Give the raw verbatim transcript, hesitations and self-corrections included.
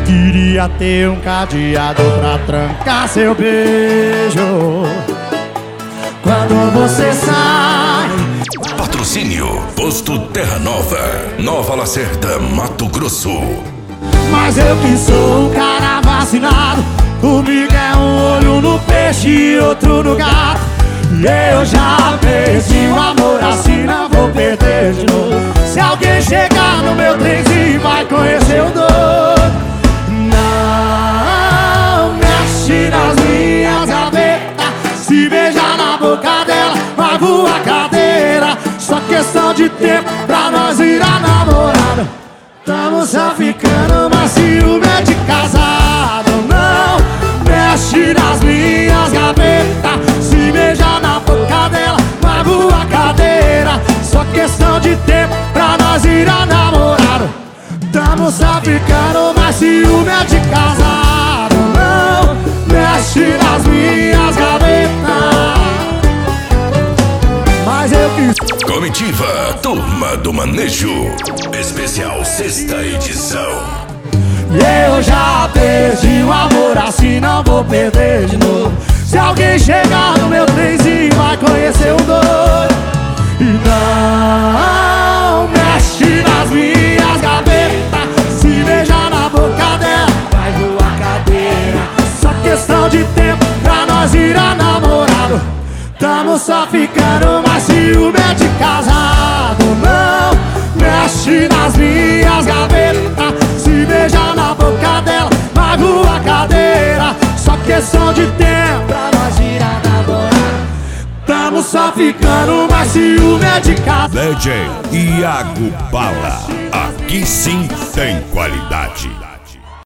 Queria ter um cadeado pra trancar seu beijo quando você sai. Patrocínio Posto Terra Nova, Nova Lacerda, Mato Grosso. Mas eu que sou um cara vacinado, comigo é um olho no peixe e outro no gato. E eu já perdi o amor, assim não vou perder de novo. Se alguém chegar no meu trenzinho vai conhecer o doido. Não mexe nas minhas gavetas, se beijar na boca dela magoa a cadeira. Só questão de tempo pra nós virar namorado. Tamo só ficando, mas ciúme é de casado. Não mexe nas minhas gavetas, se beijar na boca dela magoa a cadeira. Só questão de tempo pra nós virar namorado. Tamo só ficando, mas ciúme é de casado. Não mexe nas minhas gavetas, mas eu quis. Comitiva Turma do Manejo, especial sexta edição. Eu já perdi o amor, assim não vou perder de novo. Se alguém chegar no meu trenzinho vai conhecer o doido. E não mexe nas minhas gavetas, se beijar na boca dela vai voar cadeira. Só questão de tempo pra nós virar namorado. Tamo só ficando, mas ciúme é de casado. Não mexe nas minhas gavetas, se beijar na boca dela magoa a cadeira. Só questão de tempo pra nós virar namorado. Tamo só ficando, mas ciúme é de casado. D J Iago Bala, aqui sim tem qualidade.